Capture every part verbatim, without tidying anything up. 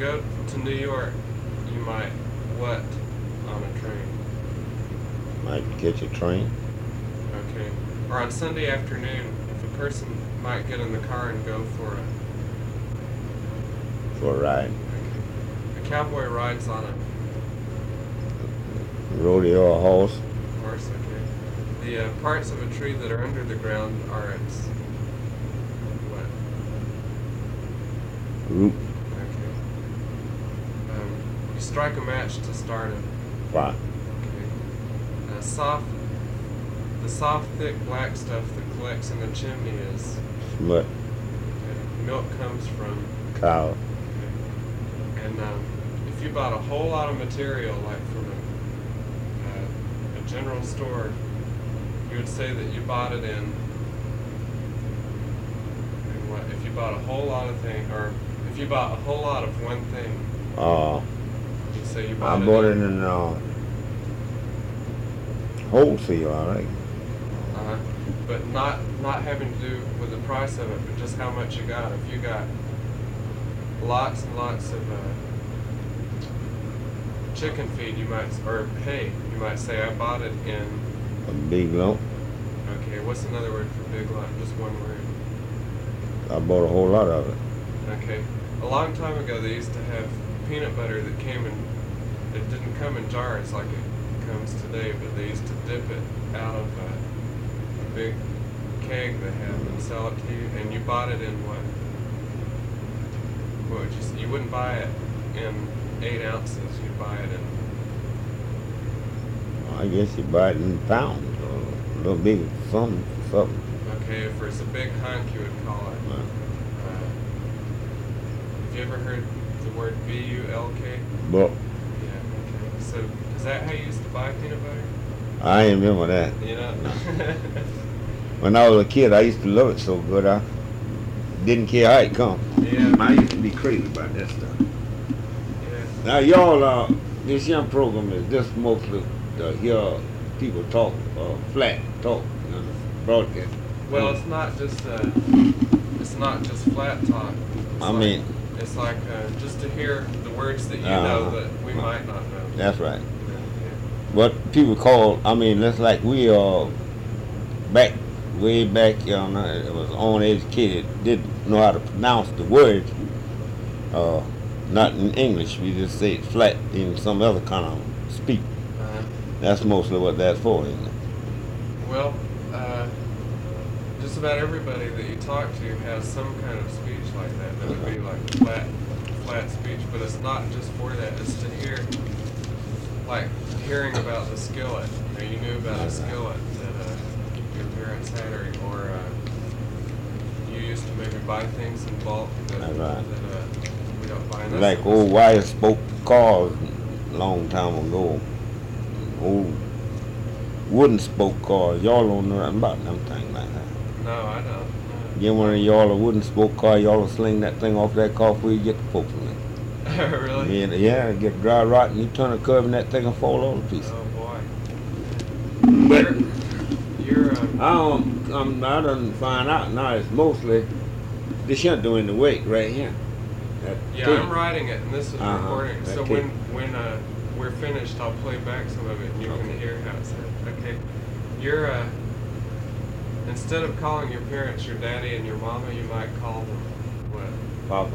go to New York, you might what on a train? Might catch a train. Okay. Or on Sunday afternoon, if a person might get in the car and go for a For a ride. okay. A cowboy rides on a Rodeo or horse. horse. Okay. The uh, parts of a tree that are under the ground are its what? Root. Okay. Um, you strike a match to start it. Fire. Okay. Uh, soft. The soft, thick black stuff that collects in the chimney is. Smut. Okay. Milk comes from. Cow. Okay. And um, if you bought a whole lot of material, like from a, uh, a general store, you would say that you bought it in. in what? If you bought a whole lot of things, or if you bought a whole lot of one thing, Uh, you'd say you I bought it. bought in, it in uh, wholesale, all right. Uh-huh. But not not having to do with the price of it, but just how much you got. If you got lots and lots of uh, chicken feed, you might, or hay, you might say, I bought it in. A big lump. Okay, what's another word for big lot? Just one word. I bought a whole lot of it. Okay. A long time ago, they used to have peanut butter that came in. It didn't come in jars like it comes today, but they used to dip it out of a, a big keg they have and sell it to you. And you bought it in what? What would you? s- You wouldn't buy it in eight ounces. You'd buy it in. I guess you buy it in pounds or a little bigger, something, something. Okay, if it's a big hunk, you would call it. Uh, Uh, have you ever heard the word B U L K? but Yeah. Okay. So is that how you used to buy peanut butter? I ain't remember that. You know. When I was a kid, I used to love it so good. I didn't care how it come. Yeah. I used to be crazy about that stuff. Yeah. Now, y'all, uh, this young program is just mostly to hear people talk, uh, flat talk, you know, broadcast. Well, it's not just uh, it's not just flat talk. It's I like, mean- it's like uh, just to hear the words that you Uh-huh. know that we might not know. That's right. Yeah. What people call, I mean, that's like we are back, way back, you know, it was uneducated, didn't know how to pronounce the words, uh, not in English, we just say it flat in some other kind of speak. Uh, That's mostly what that's for, isn't it? well, uh, just about everybody that you talk to has some kind of speech like that. That would be like flat, flat speech, but it's not just for that. It's to hear, like hearing about the skillet. You know, you knew about a skillet that uh, your parents had, or, or uh, you used to maybe buy things in bulk that, That's right. that uh, we don't buy. And that's Like what- old wire spoke cars a long time ago. Old wooden spoke cars. Y'all don't know nothing about them things like that. No, I don't. No. Get one of y'all a wooden spoke car, y'all will sling that thing off that car before you get the folks in it. Really? Yeah, yeah, get dry rot and you turn a curve and that thing will fall all to pieces. Oh boy. But You're, you're um, I don't, I'm, I done find out now it's mostly this here doing the weight right here. That yeah, tape. I'm writing it, and this is Uh-huh, recording. that So tape. when when uh, we're finished, I'll play back some of it, and you Okay. can hear how it said. Okay. You're uh, instead of calling your parents your daddy and your mama, you might call them what? Papa.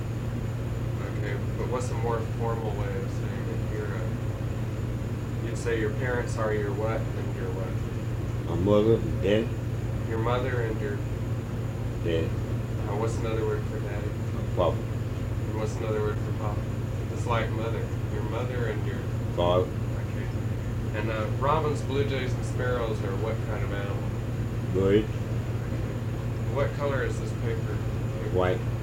Okay, but what's a more formal way of saying it? You're uh, you'd say your parents are your what and your what? My mother, daddy, Your mother and your daddy, uh, what's another word for daddy? papa, And what's another word for papa? It's like mother. Your mother and your father, okay. And uh, robins, blue jays, and sparrows are what kind of animal? bird, What color is this paper? white,